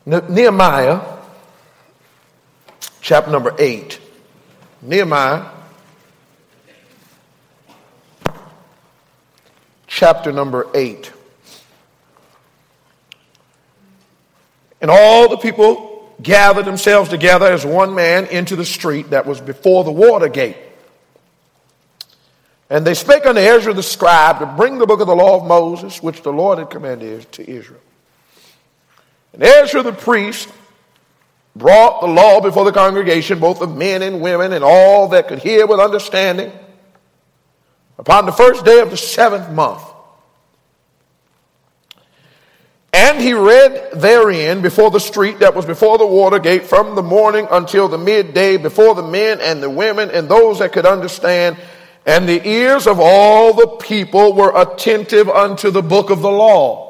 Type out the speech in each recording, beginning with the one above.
Nehemiah, chapter number 8. Nehemiah, chapter number 8. And all the people gathered themselves together as one man into the street that was before the water gate. And they spake unto Ezra the scribe to bring the book of the law of Moses, which the Lord had commanded to Israel. And Ezra the priest brought the law before the congregation, both of men and women, and all that could hear with understanding, upon the first day of the 7th month. And he read therein before the street that was before the water gate from the morning until the midday, before the men and the women and those that could understand. And the ears of all the people were attentive unto the book of the law.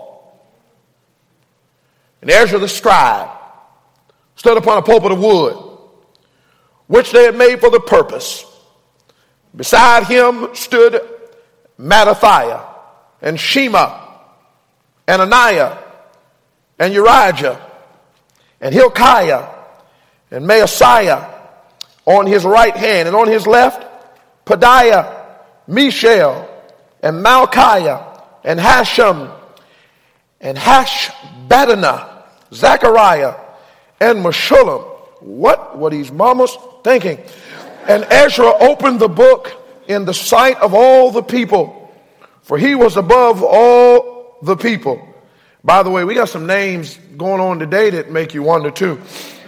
And Ezra the scribe stood upon a pulpit of wood, which they had made for the purpose. Beside him stood Mattathiah and Shema and Ananiah and Urijah and Hilkiah and Maaseiah on his right hand, and on his left Pedaiah, Mishael and Malchiah and Hashem and Hashbaddanah, Zechariah and Meshullam. What were these mamas thinking? And Ezra opened the book in the sight of all the people, for he was above all the people. By the way, we got some names going on today that make you wonder too.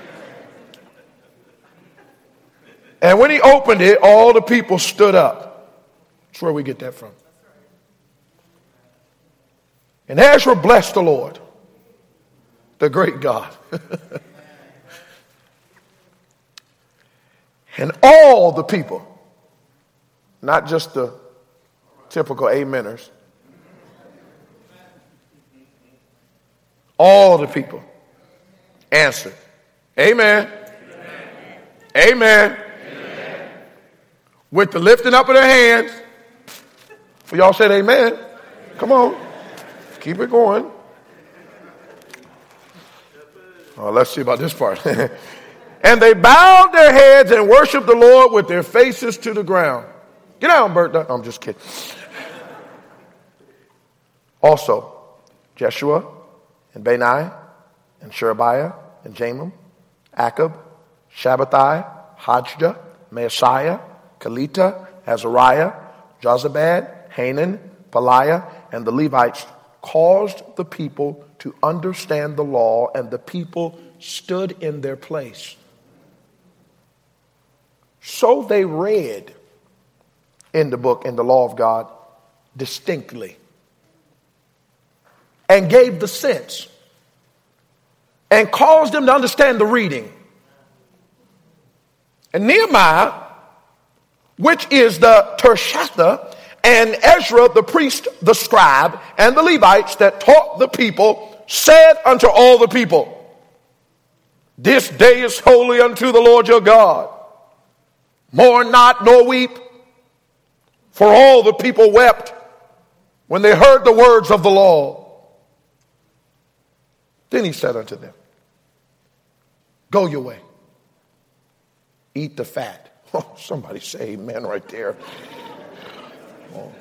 And when he opened it, all the people stood up. That's where we get that from. And Ezra blessed the Lord, the great God. And all the people, not just the typical ameners, all the people answered, Amen. Amen. Amen. With the lifting up of their hands. Well, y'all said amen. Come on. Keep it going. Oh, let's see about this part. And they bowed their heads and worshiped the Lord with their faces to the ground. Get down, Bert. No, I'm just kidding. Also, Jeshua and Bani and Sherebiah and Jamin, Akab, Shabbatai, Hajdah, Maaseiah, Kelita, Azariah, Jozabad, Hanan, Peliah, and the Levites caused the people to understand the law, and the people stood in their place. So they read in the book, in the law of God, distinctly, and gave the sense, and caused them to understand the reading. And Nehemiah, which is the Tershatha, and Ezra the priest, the scribe, and the Levites that taught the people, said unto all the people, This day is holy unto the Lord your God. Mourn not nor weep. For all the people wept when they heard the words of the law. Then he said unto them, Go your way. Eat the fat. Oh, somebody say amen right there. Oh.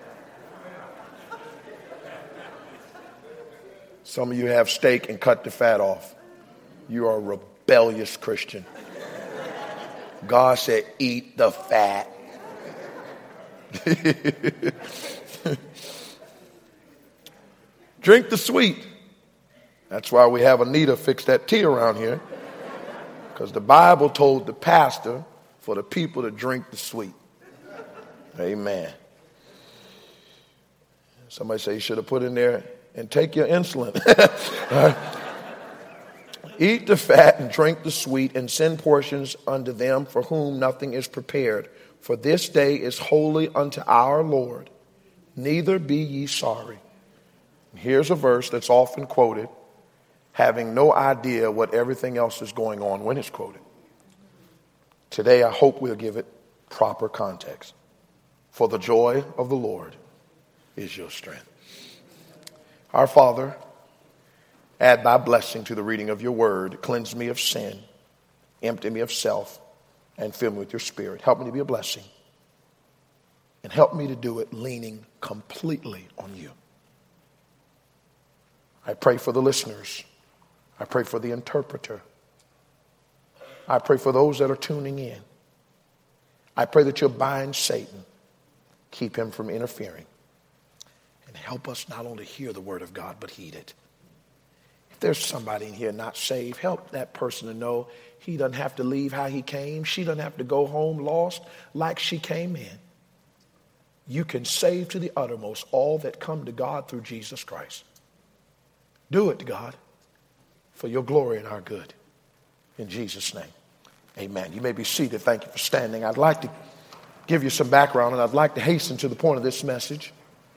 Some of you have steak and cut the fat off. You are a rebellious Christian. God said, eat the fat. Drink the sweet. That's why we have Anita fix that tea around here. Because the Bible told the pastor for the people to drink the sweet. Amen. Somebody say you should have put in there, and take your insulin. Eat the fat and drink the sweet, and send portions unto them for whom nothing is prepared. For this day is holy unto our Lord. Neither be ye sorry. Here's a verse that's often quoted, having no idea what everything else is going on when it's quoted. Today, I hope we'll give it proper context. For the joy of the Lord is your strength. Our Father, Add thy blessing to the reading of your word. Cleanse me of sin. Empty me of self. And fill me with your spirit. Help me to be a blessing. And help me to do it leaning completely on you. I pray for the listeners. I pray for the interpreter. I pray for those that are tuning in. I pray that you'll bind Satan. Keep him from interfering. And help us not only hear the word of God, but heed it. If there's somebody in here not saved, help that person to know he doesn't have to leave how he came. She doesn't have to go home lost like she came in. You can save to the uttermost all that come to God through Jesus Christ. Do it, God, for your glory and our good. In Jesus' name, amen. You may be seated. Thank you for standing. I'd like to give you some background, and I'd like to hasten to the point of this message.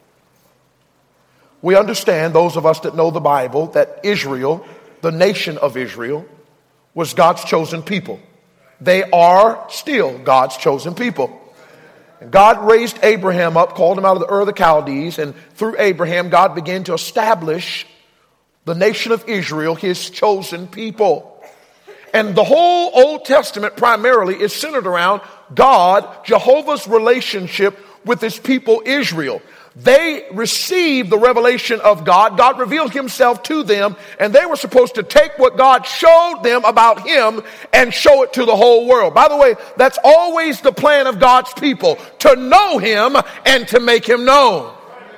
We understand, those of us that know the Bible, that Israel, the nation of Israel, was God's chosen people. They are still God's chosen people. And God raised Abraham up, called him out of the Ur of the Chaldees, and through Abraham, God began to establish the nation of Israel, his chosen people. And the whole Old Testament primarily is centered around God, Jehovah's relationship with his people Israel. They received the revelation of God. God revealed himself to them, and they were supposed to take what God showed them about him and show it to the whole world. By the way, that's always the plan of God's people, to know him and to make him known.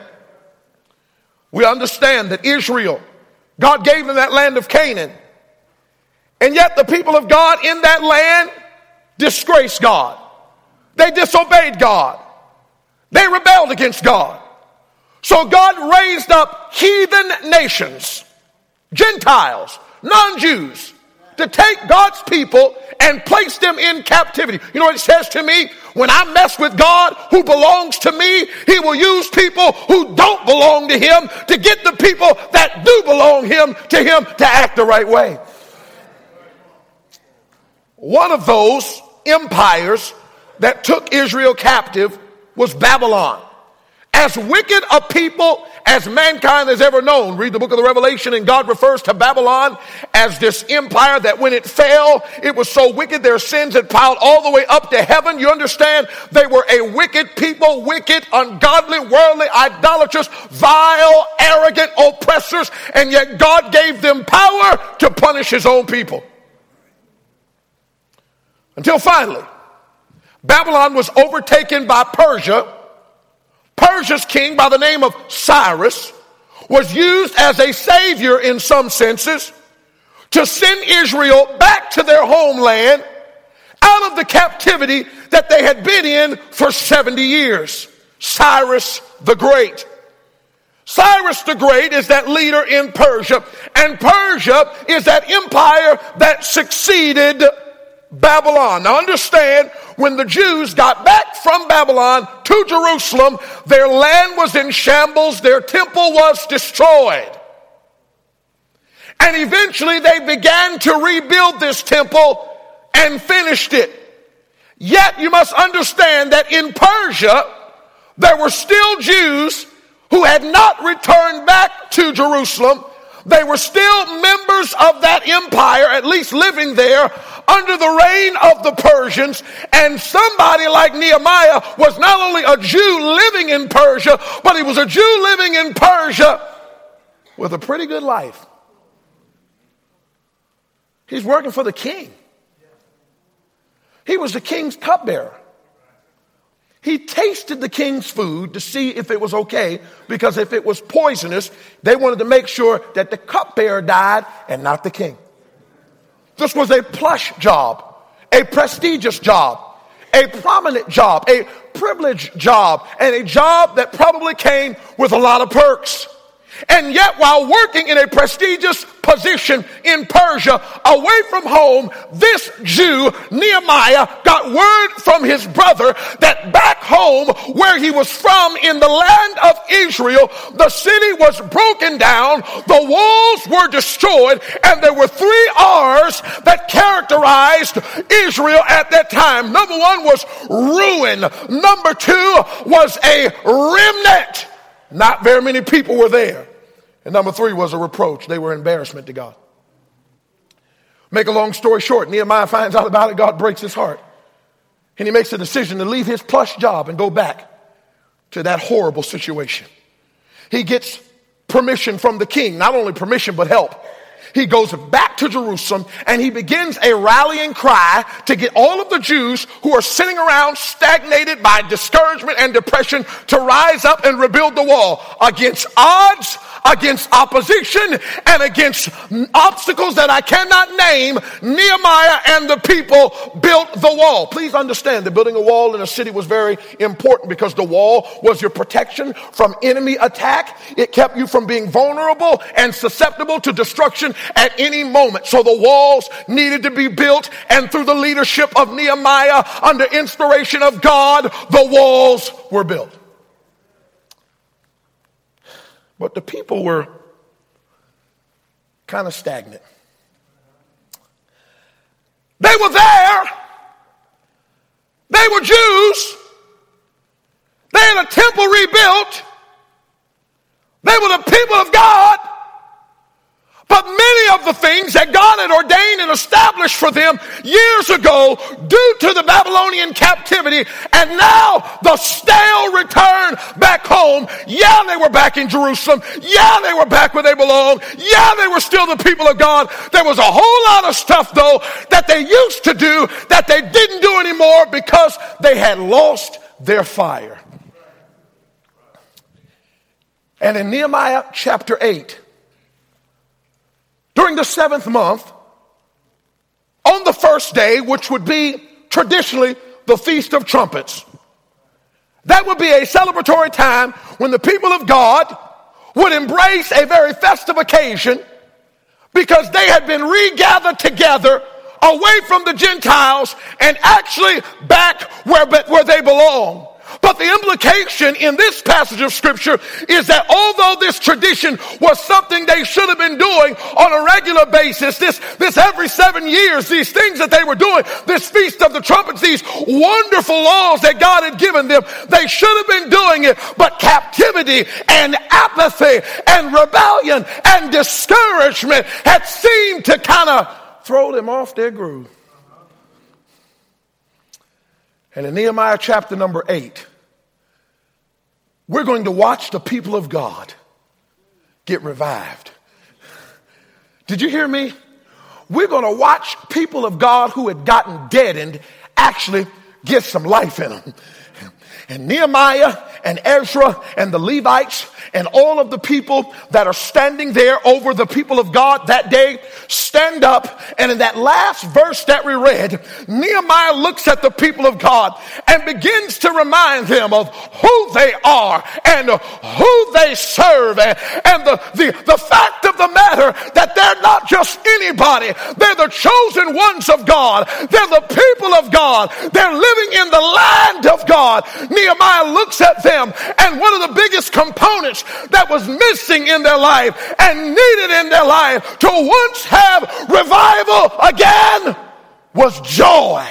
We understand that Israel, God gave them that land of Canaan. And yet the people of God in that land disgraced God. They disobeyed God. They rebelled against God. So God raised up heathen nations, Gentiles, non-Jews, to take God's people and place them in captivity. You know what it says to me? When I mess with God who belongs to me, he will use people who don't belong to him to get the people that do belong to him to act the right way. One of those empires that took Israel captive was Babylon. As wicked a people as mankind has ever known. Read the book of the Revelation, and God refers to Babylon as this empire that when it fell, it was so wicked their sins had piled all the way up to heaven. You understand? They were a wicked people, wicked, ungodly, worldly, idolatrous, vile, arrogant oppressors, and yet God gave them power to punish his own people. Until finally, Babylon was overtaken by Persia. Persia's king by the name of Cyrus was used as a savior in some senses to send Israel back to their homeland out of the captivity that they had been in for 70 years. Cyrus the Great. Cyrus the Great is that leader in Persia, and Persia is that empire that succeeded Babylon. Now understand, when the Jews got back from Babylon to Jerusalem, their land was in shambles, their temple was destroyed. And eventually they began to rebuild this temple and finished it. Yet you must understand that in Persia, there were still Jews who had not returned back to Jerusalem. They were still members of that empire, at least living there under the reign of the Persians. And somebody like Nehemiah was not only a Jew living in Persia, but he was a Jew living in Persia with a pretty good life. He's working for the king. He was the king's cupbearer. He tasted the king's food to see if it was okay, because if it was poisonous, they wanted to make sure that the cupbearer died and not the king. This was a plush job, a prestigious job, a prominent job, a privileged job, and a job that probably came with a lot of perks. And yet, while working in a prestigious position in Persia, away from home, this Jew, Nehemiah, got word from his brother that back home, where he was from in the land of Israel, the city was broken down, the walls were destroyed, and there were 3 R's that characterized Israel at that time. Number 1 was ruin. Number 2 was a remnant. Not very many people were there. And number 3 was a reproach. They were embarrassment to God. Make a long story short, Nehemiah finds out about it. God breaks his heart. And he makes a decision to leave his plush job and go back to that horrible situation. He gets permission from the king. Not only permission, but help. He goes back to Jerusalem and he begins a rallying cry to get all of the Jews who are sitting around stagnated by discouragement and depression to rise up and rebuild the wall against odds, against opposition, and against obstacles that I cannot name. Nehemiah and the people built the wall. Please understand that building a wall in a city was very important because the wall was your protection from enemy attack. It kept you from being vulnerable and susceptible to destruction at any moment. So the walls needed to be built, and through the leadership of Nehemiah, under inspiration of God, the walls were built. But the people were kind of stagnant. They were there. They were Jews. They had a temple rebuilt. They were the people of God. But many of the things that God had ordained and established for them years ago, due to the Babylonian captivity, and now the stale return back home. Yeah, they were back in Jerusalem. Yeah, they were back where they belong. Yeah, they were still the people of God. There was a whole lot of stuff, though, that they used to do that they didn't do anymore because they had lost their fire. And in Nehemiah chapter 8, during the 7th month, on the first day, which would be traditionally the Feast of Trumpets, that would be a celebratory time when the people of God would embrace a very festive occasion because they had been regathered together away from the Gentiles and actually back where they belong. But the implication in this passage of scripture is that although this tradition was something they should have been doing on a regular basis, this every 7 years, these things that they were doing, this Feast of the Trumpets, these wonderful laws that God had given them, they should have been doing it. But captivity and apathy and rebellion and discouragement had seemed to kind of throw them off their groove. And in Nehemiah chapter number 8, we're going to watch the people of God get revived. Did you hear me? We're going to watch people of God who had gotten deadened actually get some life in them. And Nehemiah and Ezra and the Levites and all of the people that are standing there over the people of God that day stand up, and in that last verse that we read, Nehemiah looks at the people of God and begins to remind them of who they are and who they serve, and the fact of the matter that they're not just anybody. They're the chosen ones of God. They're the people of God. They're living in the land of God. Nehemiah looks at them, and one of the biggest components that was missing in their life and needed in their life to once have revival again was joy.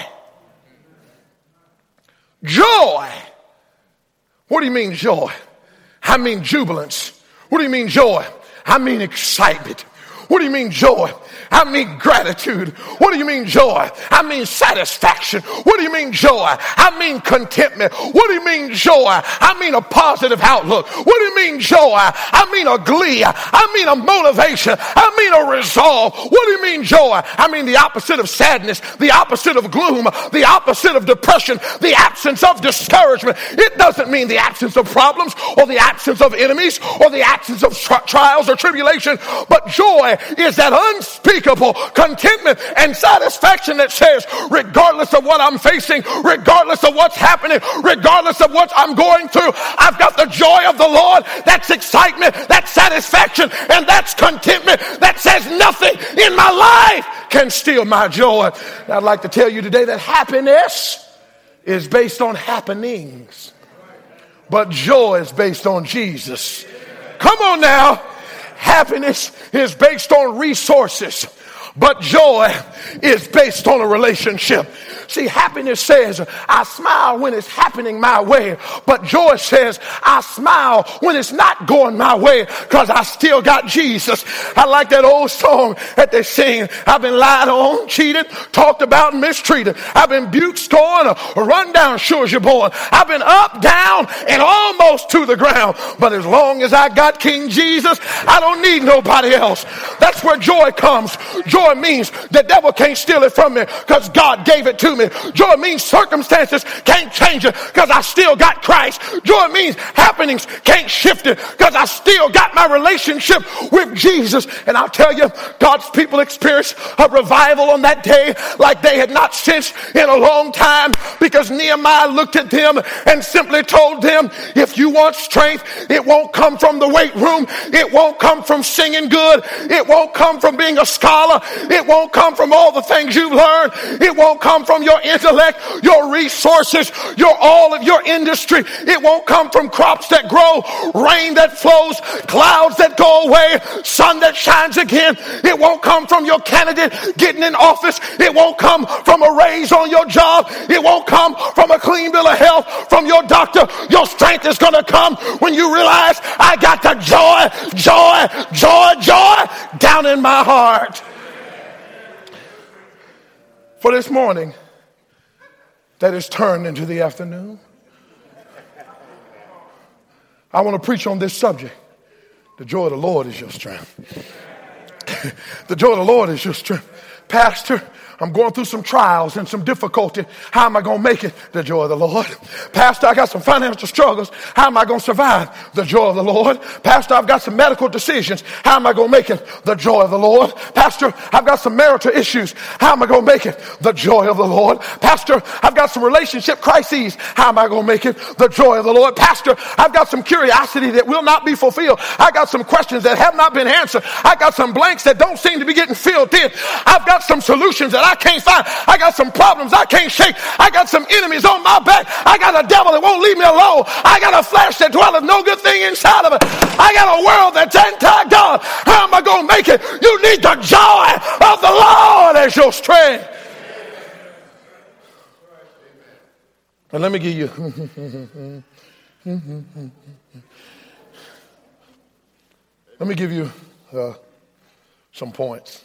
Joy. What do you mean joy? I mean jubilance. What do you mean joy? I mean excitement. What do you mean joy? I mean gratitude. What do you mean joy? I mean satisfaction. What do you mean joy? I mean contentment. What do you mean joy? I mean a positive outlook. What do you mean joy? I mean a glee. I mean a motivation. I mean a resolve. What do you mean joy? I mean the opposite of sadness, the opposite of gloom, the opposite of depression, the absence of discouragement. It doesn't mean the absence of problems or the absence of enemies or the absence of trials or tribulation, but joy is that unspeakable contentment and satisfaction that says, regardless of what I'm facing, regardless of what's happening, regardless of what I'm going through, I've got the joy of the Lord. That's excitement, that's satisfaction, and that's contentment that says nothing in my life can steal my joy. And I'd like to tell you today that happiness is based on happenings, but joy is based on Jesus. Come on now. Happiness is based on resources, but joy is based on a relationship. See, happiness says, I smile when it's happening my way. But joy says, I smile when it's not going my way because I still got Jesus. I like that old song that they sing. I've been lied on, cheated, talked about, and mistreated. I've been buked, scorned, or run down sure as you're born. I've been up, down, and almost to the ground. But as long as I got King Jesus, I don't need nobody else. That's where joy comes. Joy means the devil can't steal it from me because God gave it to me. Joy means circumstances can't change it because I still got Christ. Joy means happenings can't shift it because I still got my relationship with Jesus. And I'll tell you, God's people experienced a revival on that day like they had not sensed in a long time, because Nehemiah looked at them and simply told them, if you want strength, it won't come from the weight room. It won't come from singing good. It won't come from being a scholar. It won't come from all the things you've learned. It won't come from your intellect, your resources, all of your industry. It won't come from crops that grow, rain that flows, clouds that go away, sun that shines again. It won't come from your candidate getting in office. It won't come from a raise on your job. It won't come from a clean bill of health from your doctor. Your strength is going to come when you realize I got the joy down in my heart. For this morning that is turned into the afternoon, I want to preach on this subject. The joy of the Lord is your strength. The joy of the Lord is your strength. Pastor, I'm going through some trials and some difficulty. How am I going to make it? The joy of the Lord. Pastor, I got some financial struggles. How am I going to survive? The joy of the Lord. Pastor, I've got some medical decisions. How am I going to make it? The joy of the Lord. Pastor, I've got some marital issues. How am I going to make it? The joy of the Lord. Pastor, I've got some relationship crises. How am I going to make it? The joy of the Lord. Pastor, I've got some curiosity that will not be fulfilled. I got some questions that have not been answered. I got some blanks that don't seem to be getting filled in. I've got some solutions that I can't find. I got some problems I can't shake. I got some enemies on my back. I got a devil that won't leave me alone. I got a flesh that dwelleth no good thing inside of it. I got a world that's anti-God. How am I going to make it? You need the joy of the Lord as your strength. And let me give you some points.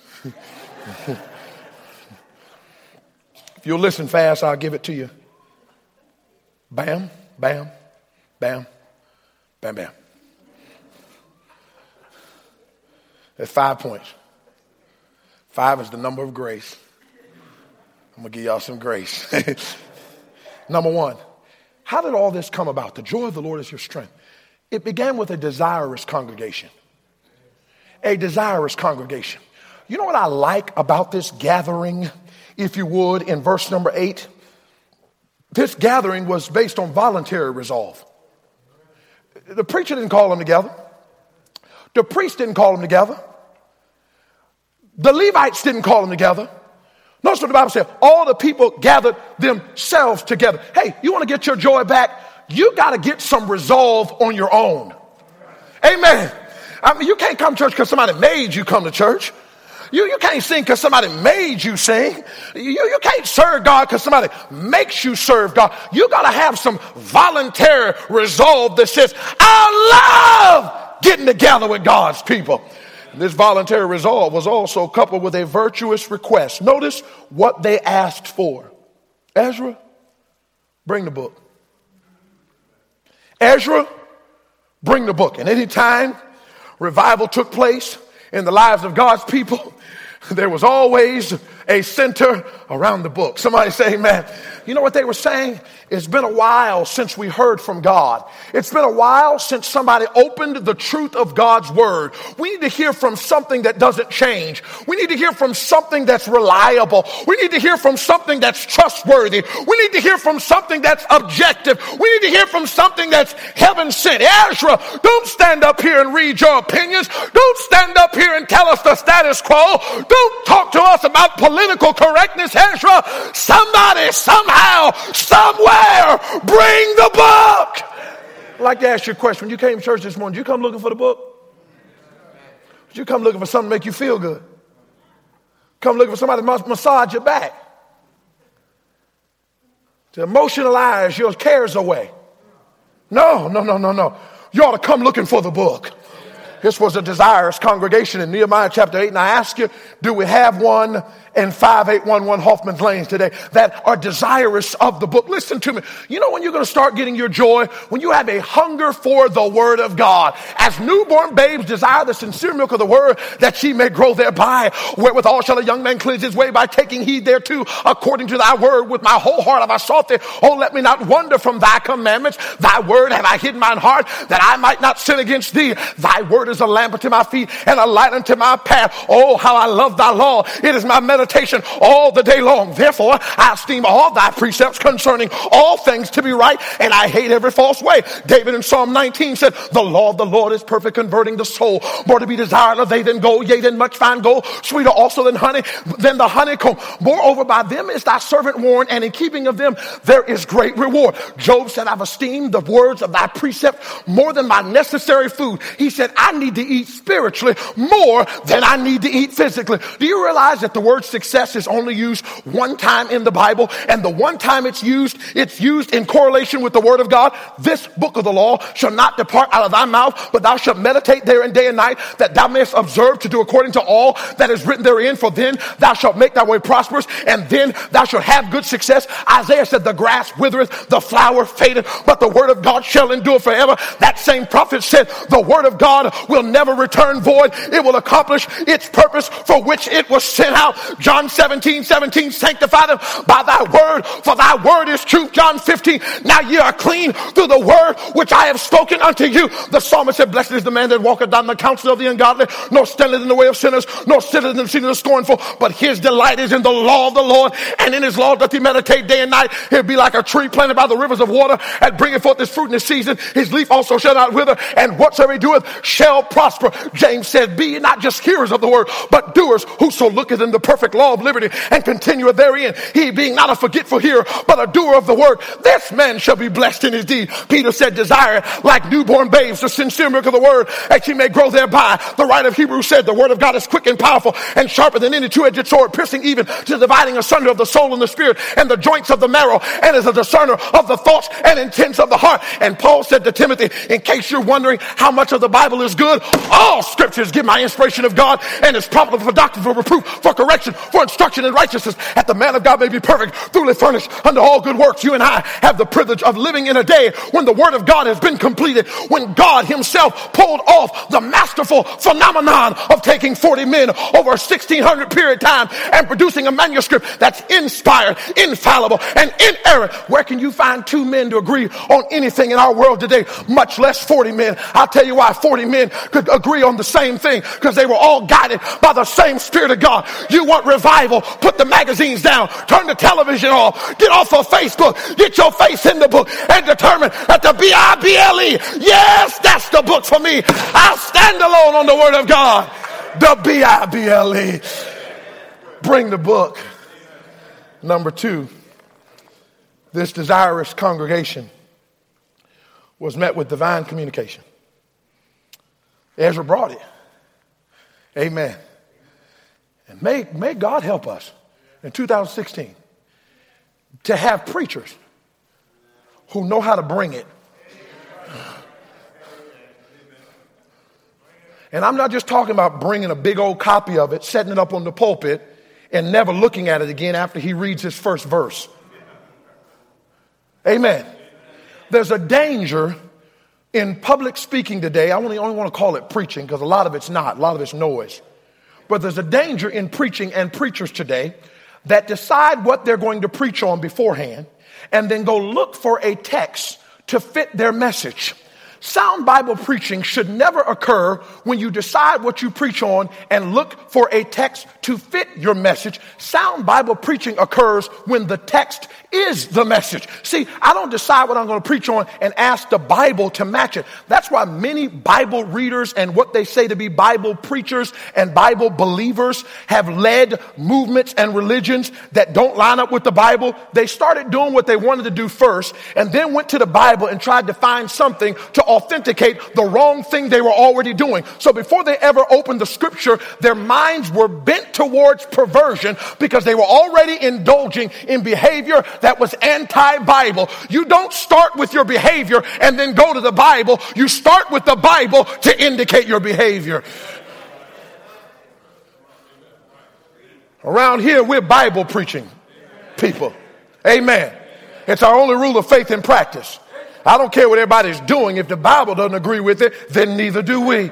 If you'll listen fast, I'll give it to you. Bam, bam, bam, bam, bam. There's 5 points. 5 is the number of grace. I'm going to give y'all some grace. Number 1, how did all this come about? The joy of the Lord is your strength. It began with a desirous congregation. A desirous congregation. You know what I like about this gathering, if you would, in verse number 8? This gathering was based on voluntary resolve. The preacher didn't call them together. The priest didn't call them together. The Levites didn't call them together. Notice what the Bible said. All the people gathered themselves together. Hey, you want to get your joy back? You got to get some resolve on your own. Amen. I mean, you can't come to church because somebody made you come to church. You can't sing because somebody made you sing. You can't serve God because somebody makes you serve God. You got to have some voluntary resolve that says, I love getting together with God's people. And this voluntary resolve was also coupled with a virtuous request. Notice what they asked for. Ezra, bring the book. Ezra, bring the book. And any time revival took place in the lives of God's people, there was always a center around the book. Somebody say amen. You know what they were saying? It's been a while since we heard from God. It's been a while since somebody opened the truth of God's word. We need to hear from something that doesn't change. We need to hear from something that's reliable. We need to hear from something that's trustworthy. We need to hear from something that's objective. We need to hear from something that's heaven sent. Ezra, don't stand up here and read your opinions. Don't stand up here and tell us the status quo. Don't talk to us about political correctness, Ezra. Somebody, somehow, somewhere, bring the book. I'd like to ask you a question. When you came to church this morning, did you come looking for the book? Did you come looking for something to make you feel good? Come looking for somebody to massage your back? to emotionalize your cares away. No. You ought to come looking for the book. This was a desirous congregation in Nehemiah chapter 8. And I ask you, do we have one in 5811 Hoffman's Lane today that are desirous of the book? Listen to me. You know when you're going to start getting your joy? When you have a hunger for the word of God. As newborn babes desire the sincere milk of the word, that she may grow thereby. Wherewithal shall a young man cleanse his way, by taking heed thereto, according to thy word. With my whole heart have I sought thee. Oh, let me not wander from thy commandments. Thy word have I hid in mine heart, that I might not sin against thee. Thy word is a lamp unto my feet and a light unto my path. Oh, how I love thy law. It is my meditation all the day long. Therefore, I esteem all thy precepts concerning all things to be right, and I hate every false way. David in Psalm 19 said, the law of the Lord is perfect, converting the soul. More to be desired of they than gold, yea, than much fine gold, sweeter also than honey, than the honeycomb. Moreover, by them is thy servant warned, and in keeping of them there is great reward. Job said, I've esteemed the words of thy precept more than my necessary food. He said, I need to eat spiritually more than I need to eat physically. Do you realize that the word success is only used one time in the Bible, and the one time it's used in correlation with the word of God? This book of the law shall not depart out of thy mouth, but thou shalt meditate therein day and night, that thou mayest observe to do according to all that is written therein. For then thou shalt make thy way prosperous, and then thou shalt have good success. Isaiah said, the grass withereth, the flower fadeth, but the word of God shall endure forever. That same prophet said, the word of God will never return void. It will accomplish its purpose for which it was sent out. John 17:17, sanctify them by thy word, for thy word is truth. John 15, now ye are clean through the word which I have spoken unto you. The psalmist said, blessed is the man that walketh not in the counsel of the ungodly, nor standeth in the way of sinners, nor sitteth in the seat of the scornful, but his delight is in the law of the Lord, and in his law doth he meditate day and night. He'll be like a tree planted by the rivers of water, and bringeth forth his fruit in his season. His leaf also shall not wither, and whatsoever he doeth shall prosper. James said, be ye not just hearers of the word, but doers. Whoso looketh in the perfect law of liberty and continueth therein, he being not a forgetful hearer, but a doer of the word, this man shall be blessed in his deed. Peter said, desire like newborn babes the sincere milk of the word, that ye may grow thereby. The writer of Hebrews said, the word of God is quick and powerful, and sharper than any two-edged sword, piercing even to dividing asunder of the soul and the spirit, and the joints of the marrow, and is a discerner of the thoughts and intents of the heart. And Paul said to Timothy, in case you're wondering how much of the Bible is good, all scriptures give my inspiration of God, and is profitable for doctrine, for reproof, for correction, for instruction in righteousness, that the man of God may be perfect, thoroughly furnished unto all good works. You and I have the privilege of living in a day when the word of God has been completed, when God himself pulled off the masterful phenomenon of taking 40 men over a 1600 period time and producing a manuscript that's inspired, infallible, and inerrant. Where can you find two men to agree on anything in our world today, much less 40 men? I'll tell you why 40 men could agree on the same thing, because they were all guided by the same Spirit of God. You want revival? Put the magazines down, turn the television off, get off of Facebook, get your face in the book, and determine that the Bible, yes, that's the book for me. I'll stand alone on the word of God. The Bible. Bring the book. Number two, this desirous congregation was met with divine communication. Ezra brought it. Amen. And may God help us in 2016 to have preachers who know how to bring it. And I'm not just talking about bringing a big old copy of it, setting it up on the pulpit, and never looking at it again after he reads his first verse. Amen. There's a danger in public speaking today. I only want to call it preaching, because a lot of it's not. A lot of it's noise. But there's a danger in preaching and preachers today that decide what they're going to preach on beforehand and then go look for a text to fit their message. Sound Bible preaching should never occur when you decide what you preach on and look for a text to fit your message. Sound Bible preaching occurs when the text is the message. See, I don't decide what I'm going to preach on and ask the Bible to match it. That's why many Bible readers and what they say to be Bible preachers and Bible believers have led movements and religions that don't line up with the Bible. They started doing what they wanted to do first and then went to the Bible and tried to find something to authenticate the wrong thing they were already doing. So before they ever opened the scripture, their minds were bent towards perversion because they were already indulging in behavior that was anti-Bible. You don't start with your behavior and then go to the Bible. You start with the Bible to indicate your behavior. Around here, we're Bible preaching people. Amen. It's our only rule of faith and practice. I don't care what everybody's doing. If the Bible doesn't agree with it, then neither do we.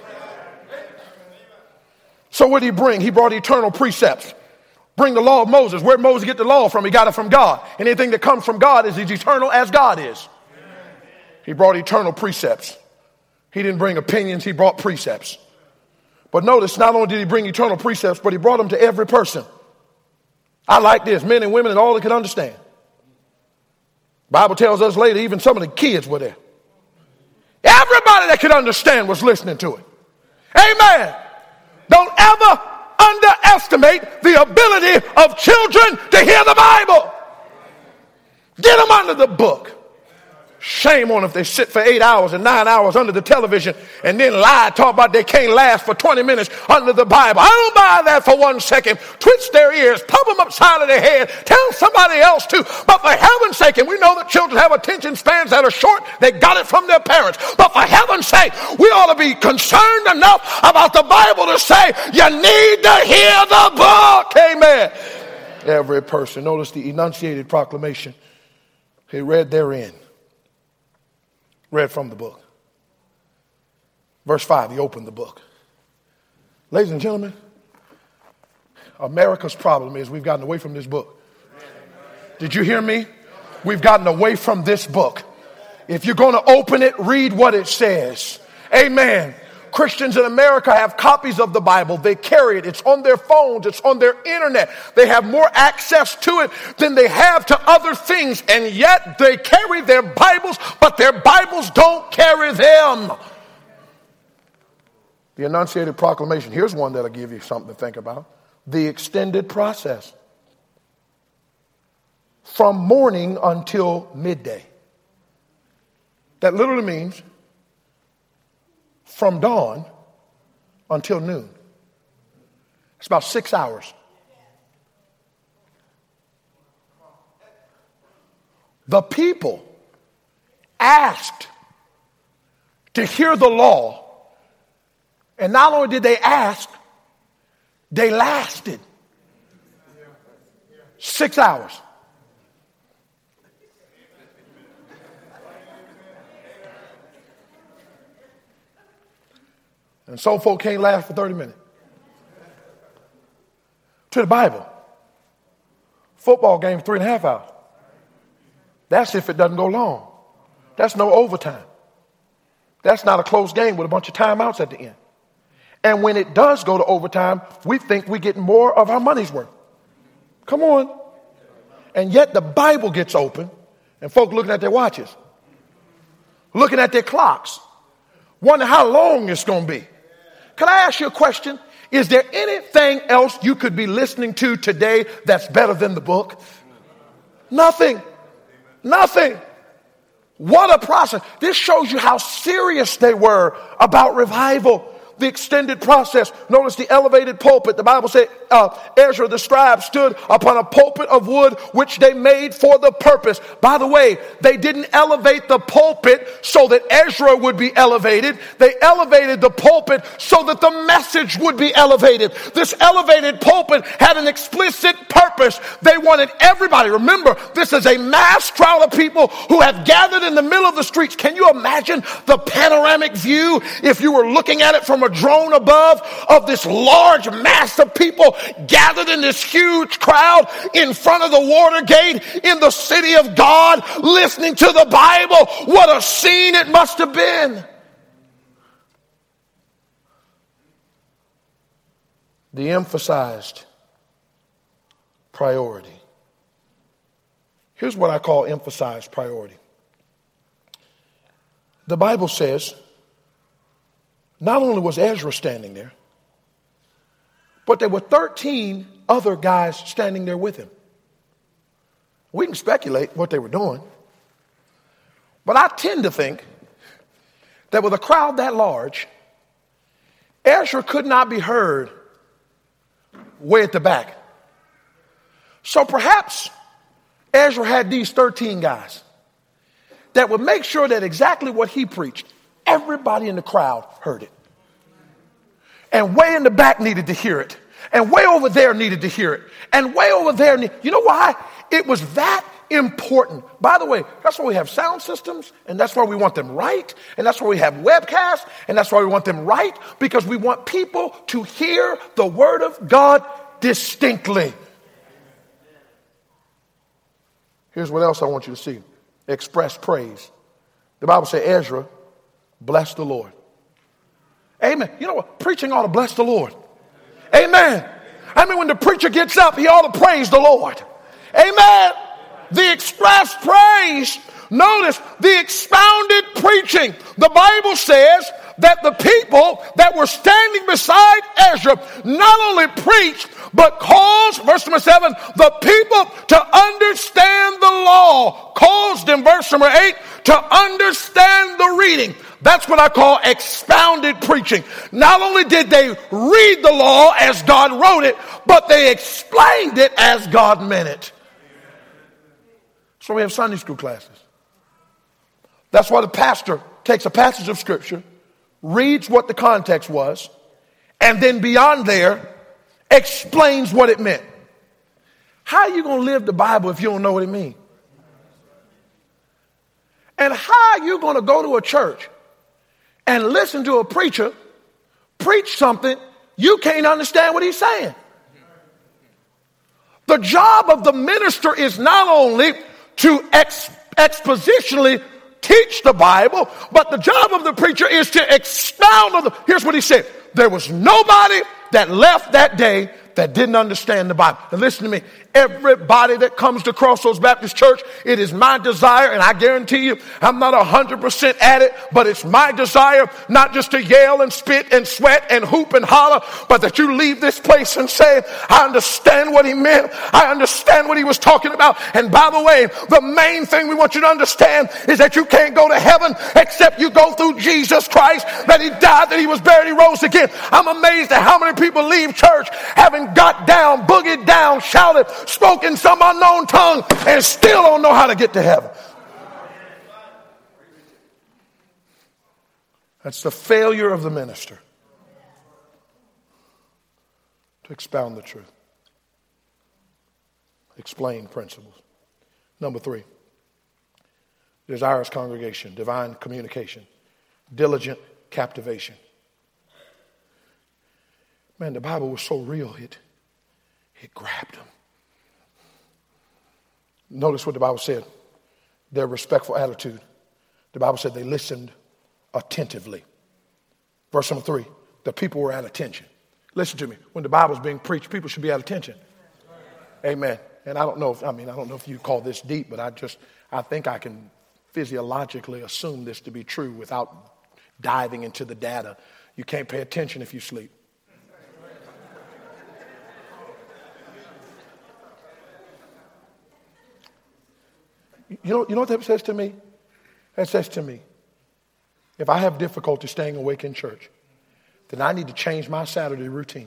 So what did he bring? He brought eternal precepts. Bring the law of Moses. Where did Moses get the law from? He got it from God. Anything that comes from God is as eternal as God is. He brought eternal precepts. He didn't bring opinions. He brought precepts. But notice, not only did he bring eternal precepts, but he brought them to every person. I like this. Men and women and all that can understand. The Bible tells us later, even some of the kids were there. Everybody that could understand was listening to it. Amen. Don't ever underestimate the ability of children to hear the Bible. Get them under the book. Shame on if they sit for 8 hours and 9 hours under the television and then lie, talk about they can't last for 20 minutes under the Bible. I don't buy that for 1 second. Twitch their ears, pop them upside of their head, tell somebody else to. But for heaven's sake, and we know that children have attention spans that are short, they got it from their parents. But for heaven's sake, we ought to be concerned enough about the Bible to say, you need to hear the book. Amen. Every person. Notice the enunciated proclamation. He read therein. Read from the book. Verse 5, he opened the book. Ladies and gentlemen, America's problem is we've gotten away from this book. Did you hear me? We've gotten away from this book. If you're going to open it, read what it says. Amen. Christians in America have copies of the Bible. They carry it. It's on their phones. It's on their internet. They have more access to it than they have to other things. And yet they carry their Bibles, but their Bibles don't carry them. The enunciated proclamation. Here's one that'll give you something to think about. The extended process. From morning until midday. That literally means from dawn until noon. It's about 6 hours. The people asked to hear the law. And not only did they ask, they lasted 6 hours. And some folk can't last for 30 minutes. To the Bible. Football game, 3.5 hours. That's if it doesn't go long. That's no overtime. That's not a close game with a bunch of timeouts at the end. And when it does go to overtime, we think we get more of our money's worth. Come on. And yet the Bible gets open and folk looking at their watches. Looking at their clocks. Wonder how long it's going to be. Can I ask you a question? Is there anything else you could be listening to today that's better than the book? Nothing. Nothing. What a process. This shows you how serious they were about revival. The extended process. Notice the elevated pulpit. The Bible said Ezra the scribe stood upon a pulpit of wood which they made for the purpose. By the way, they didn't elevate the pulpit so that Ezra would be elevated. They elevated the pulpit so that the message would be elevated. This elevated pulpit had an explicit purpose. They wanted everybody. Remember, this is a mass crowd of people who have gathered in the middle of the streets. Can you imagine the panoramic view if you were looking at it from a drone above of this large mass of people gathered in this huge crowd in front of the Watergate in the city of God listening to the Bible? What a scene it must have been. The emphasized priority. Here's what I call emphasized priority. The Bible says not only was Ezra standing there, but there were 13 other guys standing there with him. We can speculate what they were doing, but I tend to think that with a crowd that large, Ezra could not be heard way at the back. So perhaps Ezra had these 13 guys that would make sure that exactly what he preached, everybody in the crowd heard it. And way in the back needed to hear it. And way over there needed to hear it. And way over there. You know why? It was that important. By the way, that's why we have sound systems. And that's why we want them right. And that's why we have webcasts. And that's why we want them right. Because we want people to hear the word of God distinctly. Here's what else I want you to see. Express praise. The Bible says Ezra blessed the Lord. Amen. You know what? Preaching ought to bless the Lord. Amen. I mean, when the preacher gets up, he ought to praise the Lord. Amen. The express praise. Notice the expounded preaching. The Bible says that the people that were standing beside Ezra not only preached, but caused, verse number 7, the people to understand the law. Caused in verse number 8 to understand the reading. That's what I call expounded preaching. Not only did they read the law as God wrote it, but they explained it as God meant it. So we have Sunday school classes. That's why the pastor takes a passage of scripture, reads what the context was, and then beyond there, explains what it meant. How are you going to live the Bible if you don't know what it means? And how are you going to go to a church and listen to a preacher preach something you can't understand what he's saying? The job of the minister is not only to expositionally teach the Bible, but the job of the preacher is to expound on the. Here's what he said. There was nobody that left that day that didn't understand the Bible. And listen to me. Everybody that comes to Crossroads Baptist Church, it is my desire, and I guarantee you, I'm not 100% at it, but it's my desire not just to yell and spit and sweat and hoop and holler, but that you leave this place and say, I understand what he meant. I understand what he was talking about. And by the way, the main thing we want you to understand is that you can't go to heaven except you go through Jesus Christ, that he died, that he was buried, he rose again. I'm amazed at how many people leave church having got down, boogied down, shouted, spoken some unknown tongue, and still don't know how to get to heaven. That's the failure of the minister to expound the truth, explain principles. Number 3, desirous congregation, divine communication, diligent captivation. Man, the Bible was so real, it grabbed them. Notice what the Bible said. Their respectful attitude. The Bible said they listened attentively. Verse number 3, the people were at attention. Listen to me. When the Bible is being preached, people should be at attention. Amen. And I don't know if you call this deep, but I think I can physiologically assume this to be true without diving into the data. You can't pay attention if you sleep. You know what that says to me? That says to me, if I have difficulty staying awake in church, then I need to change my Saturday routine.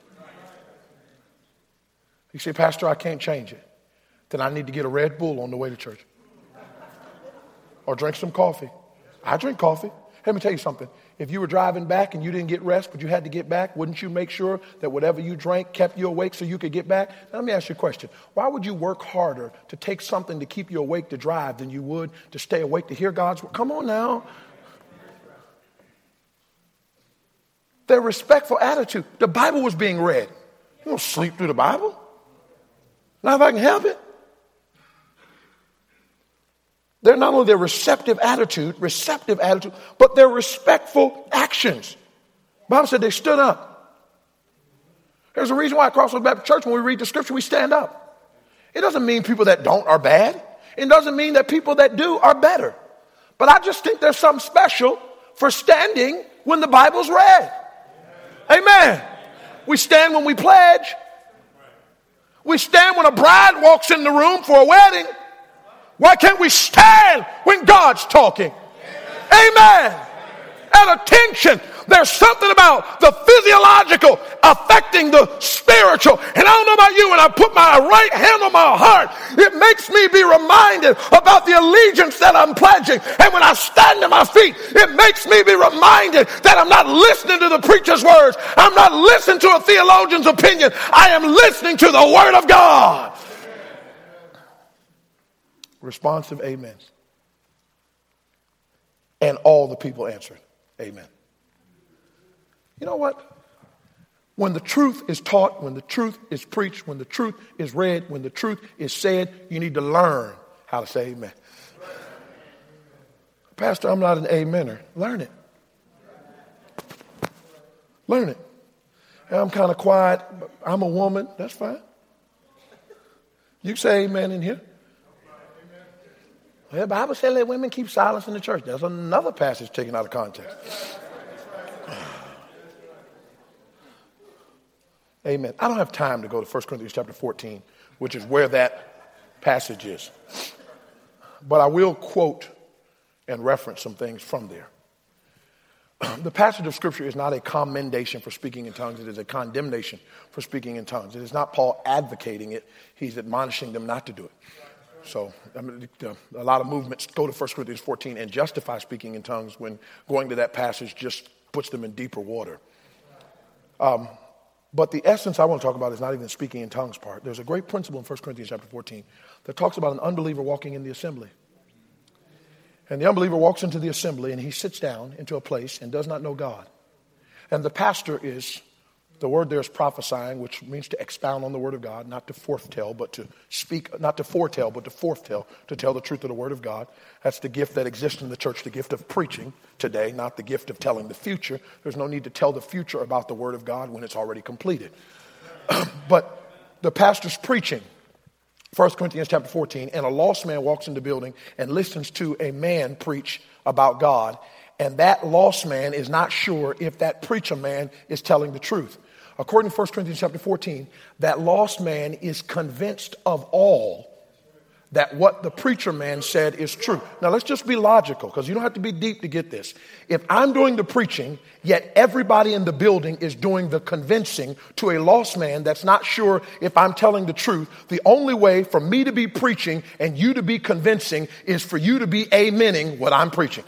You say, Pastor, I can't change it. Then I need to get a Red Bull on the way to church. Or drink some coffee. I drink coffee. Let me tell you something. If you were driving back and you didn't get rest, but you had to get back, wouldn't you make sure that whatever you drank kept you awake so you could get back? Now, let me ask you a question. Why would you work harder to take something to keep you awake to drive than you would to stay awake to hear God's word? Come on now. Their respectful attitude. The Bible was being read. You don't sleep through the Bible. Not if I can help it. They're not only their receptive attitude, but their respectful actions. The Bible said they stood up. There's a reason why at Crossroads Baptist Church, when we read the scripture, we stand up. It doesn't mean people that don't are bad. It doesn't mean that people that do are better. But I just think there's something special for standing when the Bible's read. Amen. We stand when we pledge. We stand when a bride walks in the room for a wedding. Why can't we stand when God's talking? Amen. at attention. There's something about the physiological affecting the spiritual. And I don't know about you, when I put my right hand on my heart, it makes me be reminded about the allegiance that I'm pledging. And when I stand to my feet, it makes me be reminded that I'm not listening to the preacher's words. I'm not listening to a theologian's opinion. I am listening to the word of God. Responsive amens. And all the people answered, amen. You know what? When the truth is taught, when the truth is preached, when the truth is read, when the truth is said, you need to learn how to say amen. Pastor, I'm not an amener. Learn it. Learn it. I'm kind of quiet. I'm a woman. That's fine. You say amen in here. The Bible said let women keep silence in the church. There's another passage taken out of context. Amen. I don't have time to go to 1 Corinthians chapter 14, which is where that passage is. But I will quote and reference some things from there. The passage of Scripture is not a commendation for speaking in tongues. It is a condemnation for speaking in tongues. It is not Paul advocating it. He's admonishing them not to do it. So a lot of movements go to 1 Corinthians 14 and justify speaking in tongues when going to that passage just puts them in deeper water. But the essence I want to talk about is not even the speaking in tongues part. There's a great principle in 1 Corinthians chapter 14 that talks about an unbeliever walking in the assembly. And the unbeliever walks into the assembly and he sits down into a place and does not know God. And the pastor is, the word there is prophesying, which means to expound on the word of God, not to foretell, but to speak, not to foretell, but to foretell, to tell the truth of the word of God. That's the gift that exists in the church, the gift of preaching today, not the gift of telling the future. There's no need to tell the future about the word of God when it's already completed. But the pastor's preaching, 1 Corinthians chapter 14, and a lost man walks in the building and listens to a man preach about God. And that lost man is not sure if that preacher man is telling the truth. According to 1 Corinthians chapter 14, that lost man is convinced of all that what the preacher man said is true. Now let's just be logical, because you don't have to be deep to get this. If I'm doing the preaching, yet everybody in the building is doing the convincing to a lost man that's not sure if I'm telling the truth, the only way for me to be preaching and you to be convincing is for you to be amening what I'm preaching.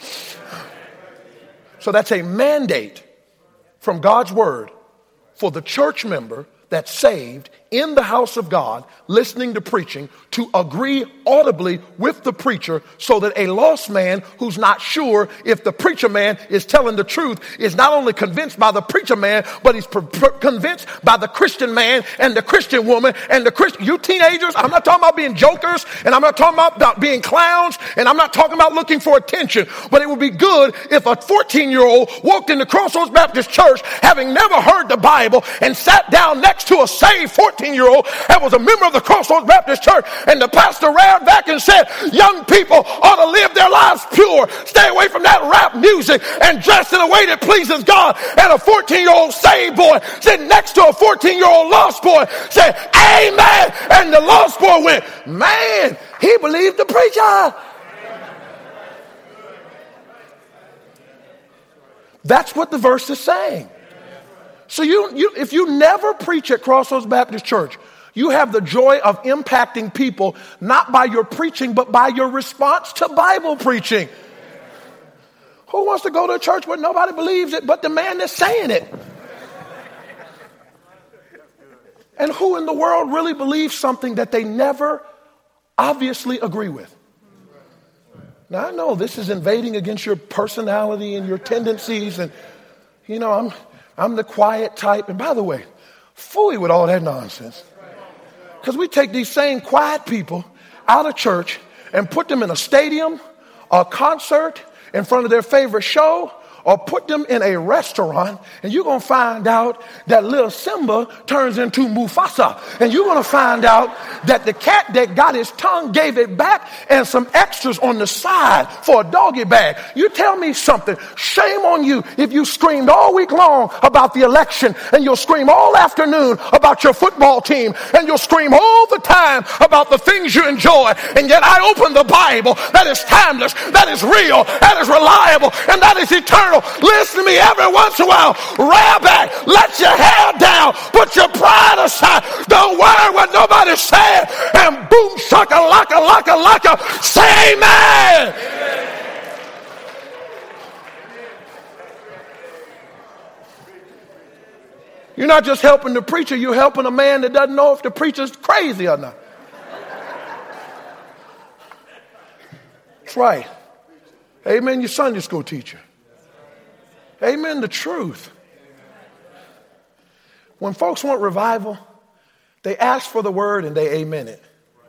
So that's a mandate from God's word for the church member that's saved in the house of God, listening to preaching, to agree audibly with the preacher so that a lost man who's not sure if the preacher man is telling the truth is not only convinced by the preacher man, but he's convinced by the Christian man and the Christian woman and the Christian. You teenagers, I'm not talking about being jokers, and I'm not talking about being clowns, and I'm not talking about looking for attention, but it would be good if a 14-year-old walked into Crossroads Baptist Church having never heard the Bible and sat down next to a saved 14-year-old that was a member of the Crossroads Baptist Church, and the pastor ran back and said, young people ought to live their lives pure, stay away from that rap music, and dress in a way that pleases God. And a 14-year-old saved boy sitting next to a 14-year-old lost boy said, amen. And the lost boy went, man, he believed the preacher. That's what the verse is saying. So if you never preach at Crossroads Baptist Church, you have the joy of impacting people, not by your preaching, but by your response to Bible preaching. Who wants to go to a church where nobody believes it but the man that's saying it? And who in the world really believes something that they never obviously agree with? Now, I know this is invading against your personality and your tendencies, and, you know, I'm the quiet type. And by the way, phooey with all that nonsense. Because we take these same quiet people out of church and put them in a stadium, a concert, in front of their favorite show, or put them in a restaurant, and you're going to find out that little Simba turns into Mufasa. And you're going to find out that the cat that got his tongue gave it back and some extras on the side for a doggy bag. You tell me something. Shame on you if you screamed all week long about the election, and you'll scream all afternoon about your football team, and you'll scream all the time about the things you enjoy. And yet I open the Bible that is timeless, that is real, that is reliable, and that is eternal. eternal. Listen to me every once in a while. Rear back. Let your hair down. Put your pride aside. Don't worry what nobody's saying. And boom, shaka, laka, laka, laka. Say amen. You're not just helping the preacher, you're helping a man that doesn't know if the preacher's crazy or not. That's right. Amen, your Sunday school teacher. Amen, the truth. When folks want revival, they ask for the word and they amen it.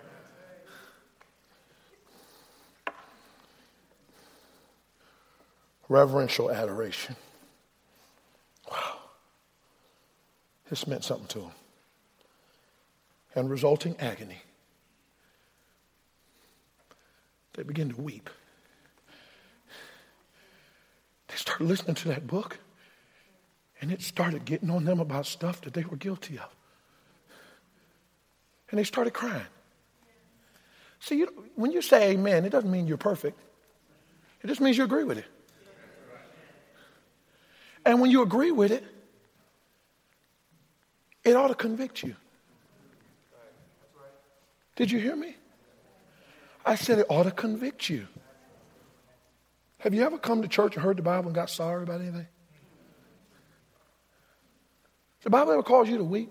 Reverential adoration. Wow. This meant something to him. And resulting agony. They begin to weep. They started listening to that book, and it started getting on them about stuff that they were guilty of. And they started crying. See, when you say amen, it doesn't mean you're perfect. It just means you agree with it. And when you agree with it, it ought to convict you. Did you hear me? I said it ought to convict you. Have you ever come to church and heard the Bible and got sorry about anything? Does the Bible ever cause you to weep?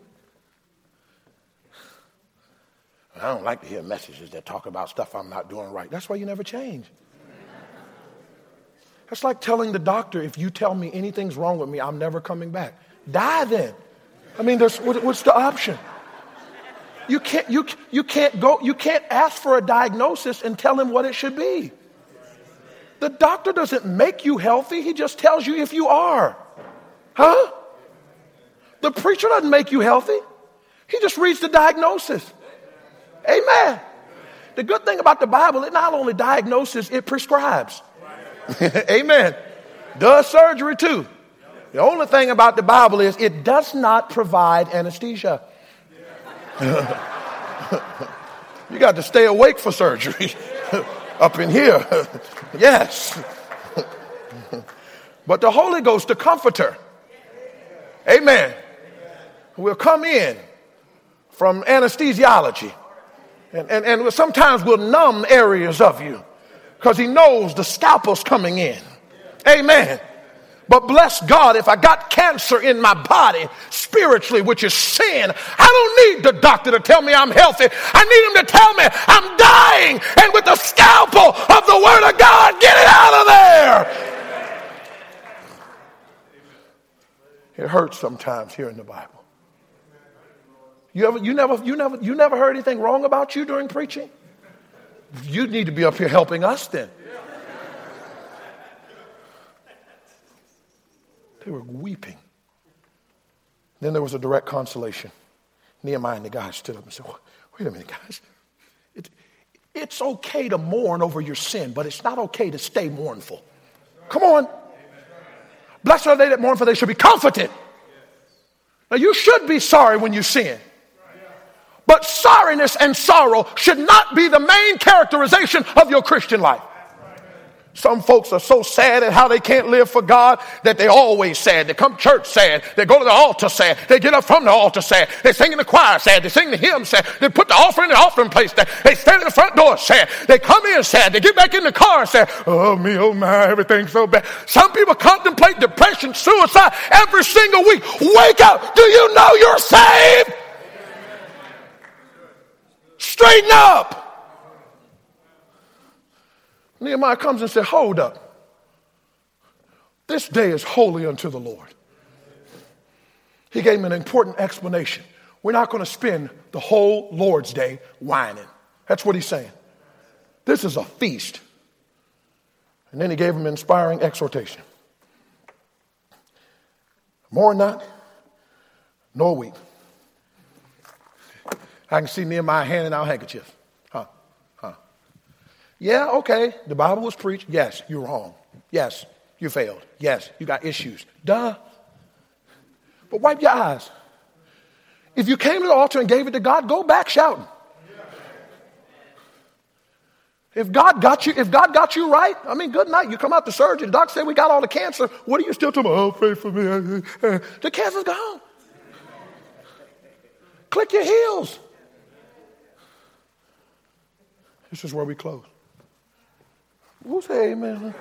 I don't like to hear messages that talk about stuff I'm not doing right. That's why you never change. That's like telling the doctor, if you tell me anything's wrong with me, I'm never coming back. Die then. I mean, what's the option? You can't ask for a diagnosis and tell him what it should be. The doctor doesn't make you healthy. He just tells you if you are. Huh? The preacher doesn't make you healthy. He just reads the diagnosis. Amen. The good thing about the Bible, it not only diagnoses, it prescribes. Amen. Does surgery too. The only thing about the Bible is it does not provide anesthesia. You got to stay awake for surgery up in here. Yes. But the Holy Ghost, the comforter, amen, will come in from anesthesiology. And sometimes will numb areas of you because he knows the scalpel's coming in. Amen. But bless God, if I got cancer in my body spiritually, which is sin, I don't need the doctor to tell me I'm healthy. I need him to tell me I'm dying. And with the scalpel of the word of God, get it out of there. It hurts sometimes hearing the Bible. You never heard anything wrong about you during preaching? You need to be up here helping us then. They were weeping. Then there was a direct consolation. Nehemiah and the guys stood up and said, wait a minute, guys. It's okay to mourn over your sin, but it's not okay to stay mournful. Come on. Blessed are they that mourn, for they shall be comforted. Now, you should be sorry when you sin. But sorriness and sorrow should not be the main characterization of your Christian life. Some folks are so sad at how they can't live for God that they're always sad. They come to church sad. They go to the altar sad. They get up from the altar sad. They sing in the choir sad. They sing the hymn sad. They put the offering in the offering place sad. They stand in the front door sad. They come in sad. They get back in the car sad. Oh me, oh my, everything's so bad. Some people contemplate depression, suicide every single week. Wake up. Do you know you're saved? Straighten up. Nehemiah comes and said, hold up. This day is holy unto the Lord. He gave him an important explanation. We're not going to spend the whole Lord's Day whining. That's what he's saying. This is a feast. And then he gave him an inspiring exhortation. Mourn not, nor weep. I can see Nehemiah handing out handkerchiefs. Yeah, okay, the Bible was preached. Yes, you're wrong. Yes, you failed. Yes, you got issues. Duh. But wipe your eyes. If you came to the altar and gave it to God, go back shouting. If God got you right, I mean, good night. You come out the surgeon. Doc said we got all the cancer. What are you still talking about? Oh, pray for me. The cancer's gone. Click your heels. This is where we close. We'll say amen.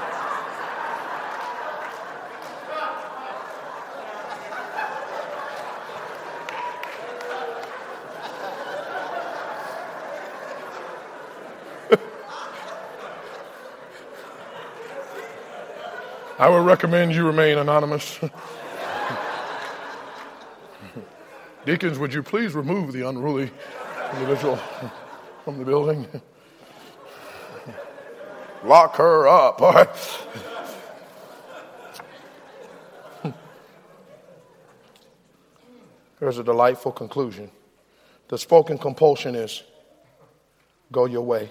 I would recommend you remain anonymous. Deacons, would you please remove the unruly individual from the building? Lock her up. All right. Here's a delightful conclusion. The spoken compulsion is go your way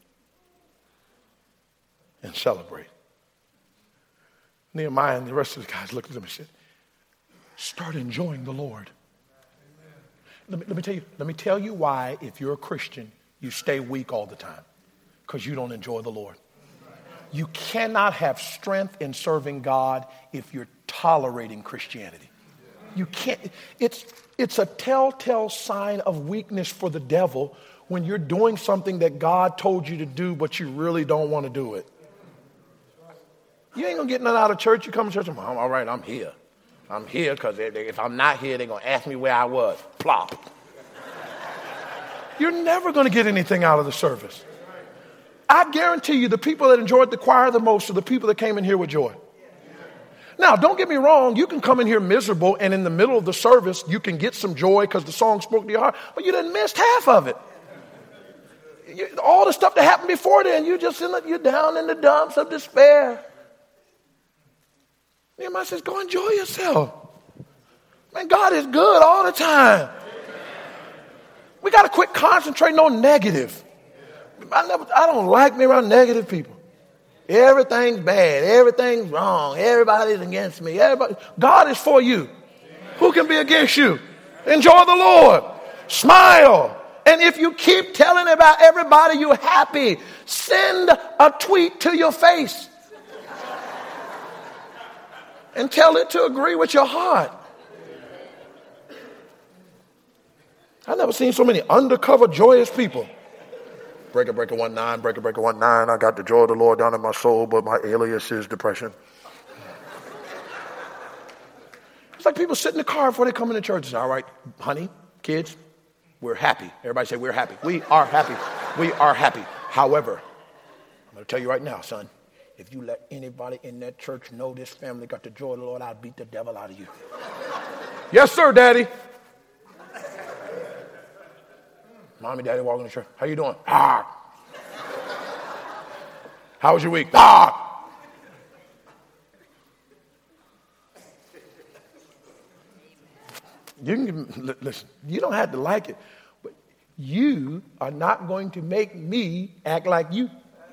and celebrate. Nehemiah and the rest of the guys looked at him and said, start enjoying the Lord. Let me tell you why, if you're a Christian, you stay weak all the time. Because you don't enjoy the Lord. You cannot have strength in serving God if you're tolerating Christianity. You can't. It's a telltale sign of weakness for the devil when you're doing something that God told you to do, but you really don't want to do it. You ain't going to get nothing out of church. You come to church, I'm all right, I'm here. I'm here because if I'm not here, they're going to ask me where I was. Plop. You're never going to get anything out of the service. I guarantee you the people that enjoyed the choir the most are the people that came in here with joy. Now, don't get me wrong. You can come in here miserable, and in the middle of the service, you can get some joy because the song spoke to your heart, but you done missed half of it. All the stuff that happened before then, you're down in the dumps of despair. Nehemiah says, go enjoy yourself. Man, God is good all the time. We got to quit concentrating on negative. I don't like me around negative people. Everything's bad. Everything's wrong. Everybody's against me. God is for you. Who can be against you? Enjoy the Lord. Smile. And if you keep telling about everybody you're happy, send a tweet to your face. And tell it to agree with your heart. I've never seen so many undercover joyous people. Breaker, breaker, 1-9, breaker, breaker, 1-9. I got the joy of the Lord down in my soul, but my alias is depression. It's like people sit in the car before they come into church and say, all right, honey, kids, we're happy. Everybody say, we're happy. We are happy. We are happy. However, I'm going to tell you right now, son, if you let anybody in that church know this family got the joy of the Lord, I'll beat the devil out of you. Yes, sir, Daddy. Mommy, Daddy walking to church. How you doing? Ah. How was your week? Ah. You can listen. You don't have to like it, but you are not going to make me act like you.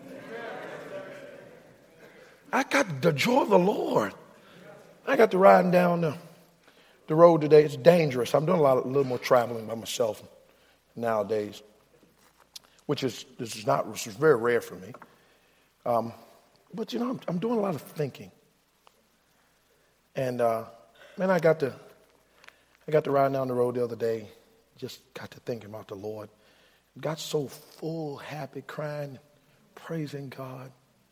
I got the joy of the Lord. I got to riding down the road today. It's dangerous. I'm doing a little more traveling by myself nowadays, which is very rare for me. But you know, I'm doing a lot of thinking, and man, I got to ride down the road the other day. Just got to thinking about the Lord. Got so full, happy, crying, praising God.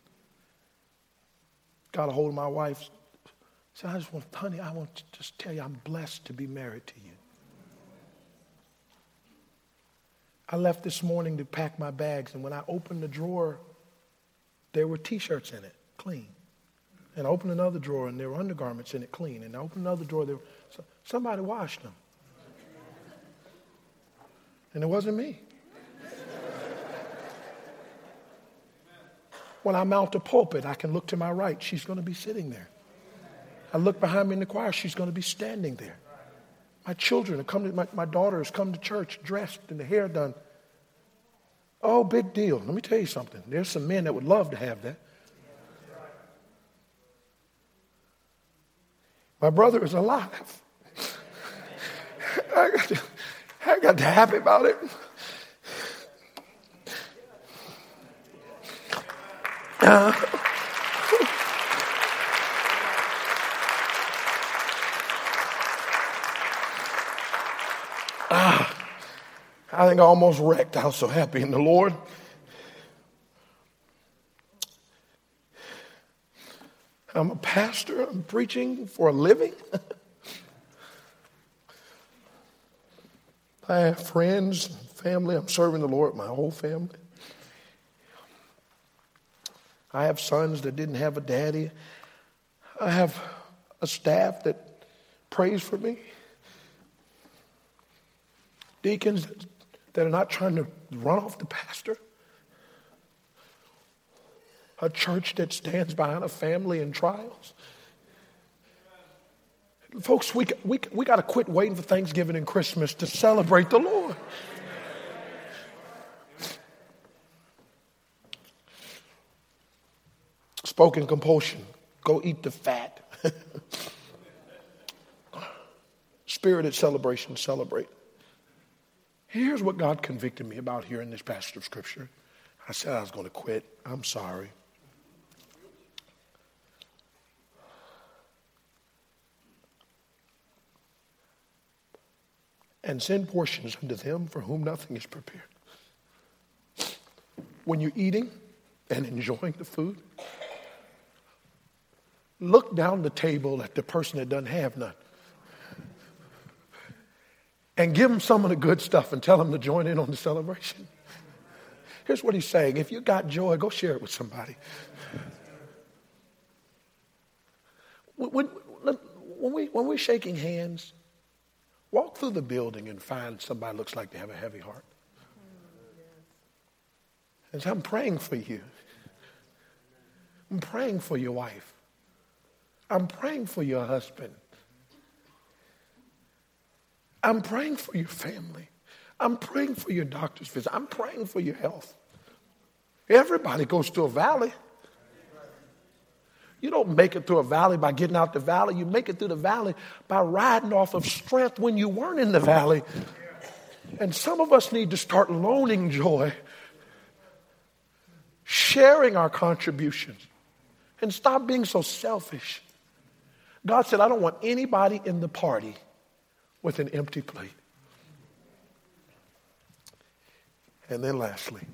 Got a hold of my wife. Said, honey, I want to just tell you I'm blessed to be married to you. I left this morning to pack my bags, and when I opened the drawer, there were T-shirts in it, clean. And I opened another drawer, and there were undergarments in it, clean. And I opened another drawer, somebody washed them. And it wasn't me. When I mount the pulpit, I can look to my right. She's going to be sitting there. I look behind me in the choir. She's going to be standing there. My children, my daughters come to church dressed and the hair done. Oh, big deal. Let me tell you something. There's some men that would love to have that. My brother is alive. I got to happy about it. I think I almost wrecked. I was so happy in the Lord. I'm a pastor. I'm preaching for a living. I have friends, family. I'm serving the Lord, my whole family. I have sons that didn't have a daddy. I have a staff that prays for me. Deacons that are not trying to run off the pastor. A church that stands behind a family in trials. Folks, we got to quit waiting for Thanksgiving and Christmas to celebrate the Lord. Spoken compulsion. Go eat the fat. Spirited celebration. Celebrate. Here's what God convicted me about here in this passage of Scripture. I said I was going to quit. I'm sorry. And send portions unto them for whom nothing is prepared. When you're eating and enjoying the food, look down the table at the person that doesn't have none. And give them some of the good stuff and tell them to join in on the celebration. Here's what he's saying. If you got joy, go share it with somebody. When we're shaking hands, walk through the building and find somebody looks like they have a heavy heart. And say, I'm praying for you. I'm praying for your wife. I'm praying for your husband. I'm praying for your family. I'm praying for your doctor's visit. I'm praying for your health. Everybody goes through a valley. You don't make it through a valley by getting out the valley. You make it through the valley by riding off of strength when you weren't in the valley. And some of us need to start loaning joy, sharing our contributions, and stop being so selfish. God said, I don't want anybody in the party with an empty plate. And then lastly,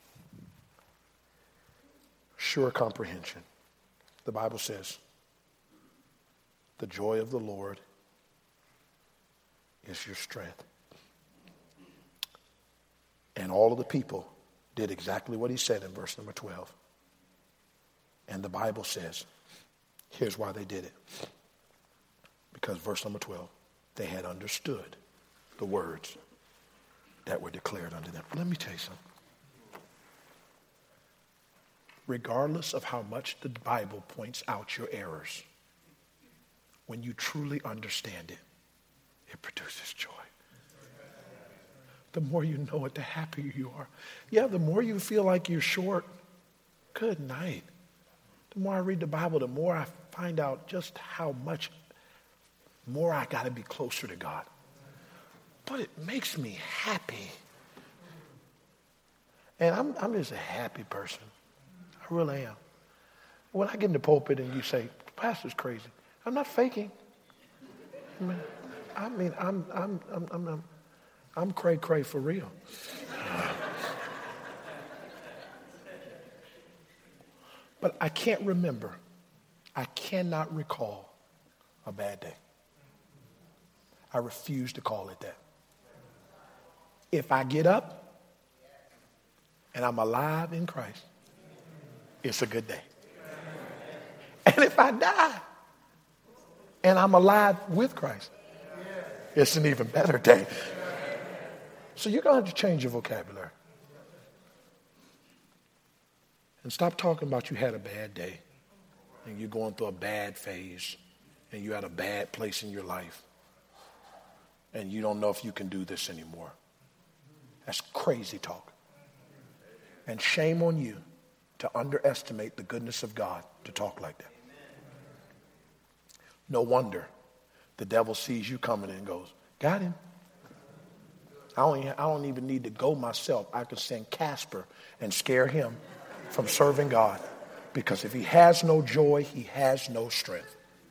sure comprehension. The Bible says, the joy of the Lord is your strength. And all of the people did exactly what he said in verse number 12. And the Bible says, here's why they did it. Because verse number 12, they had understood the words that were declared unto them. Let me tell you something. Regardless of how much the Bible points out your errors, when you truly understand it, it produces joy. The more you know it, the happier you are. Yeah, the more you feel like you're short, good night. The more I read the Bible, the more I find out just how much more I got to be closer to God. But it makes me happy. And I'm just a happy person. I really am. When I get in the pulpit and you say, the pastor's crazy, I'm not faking. I'm cray-cray for real. But I can't remember. I cannot recall a bad day. I refuse to call it that. If I get up and I'm alive in Christ, it's a good day. And if I die and I'm alive with Christ, it's an even better day. So you're going to have to change your vocabulary. And stop talking about you had a bad day and you're going through a bad phase and you're at a bad place in your life and you don't know if you can do this anymore. That's crazy talk. And shame on you to underestimate the goodness of God to talk like that. No wonder the devil sees you coming and goes, got him. I don't even need to go myself. I could send Casper and scare him from serving God Because if he has no joy, he has no strength.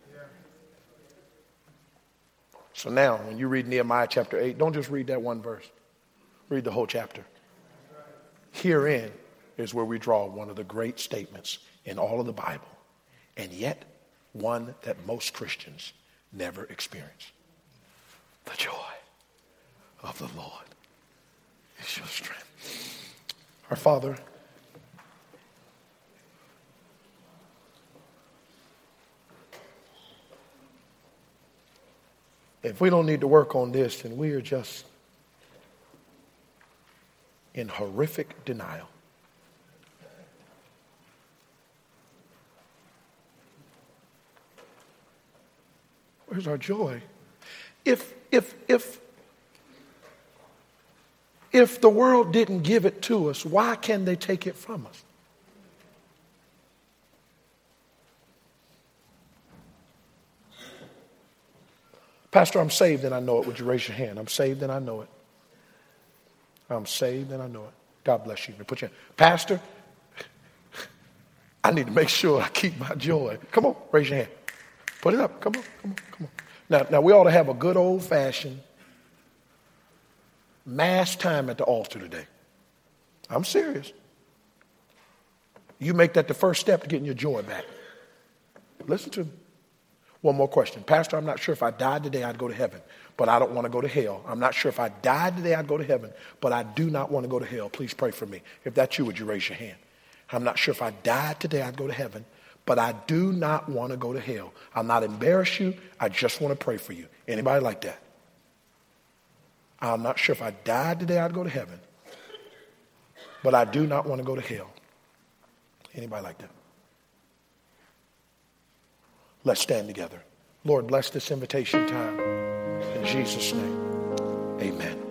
So now, when you read Nehemiah chapter 8, don't just read that one verse. Read the whole chapter. Herein is where we draw one of the great statements in all of the Bible, and yet one that most Christians never experience. The joy of the Lord is your strength. Our Father, if we don't need to work on this, then we are just in horrific denial. Where's our joy? If the world didn't give it to us, why can they take it from us? Pastor, I'm saved and I know it. Would you raise your hand? I'm saved and I know it. I'm saved and I know it. God bless you. Put your hand. Pastor, I need to make sure I keep my joy. Come on, raise your hand. Put it up. Come on. Now we ought to have a good old-fashioned mass time at the altar today. I'm serious. You make that the first step to getting your joy back. Listen to me. One more question. Pastor, I'm not sure if I died today I'd go to heaven, but I don't want to go to hell. I'm not sure if I died today I'd go to heaven, but I do not want to go to hell. Please pray for me. If that's you, would you raise your hand? I'm not sure if I died today I'd go to heaven, but I do not want to go to hell. I'll not embarrass you. I just want to pray for you. Anybody like that? I'm not sure if I died today I'd go to heaven, but I do not want to go to hell. Anybody like that? Let's stand together. Lord, bless this invitation time. In Jesus' name, amen.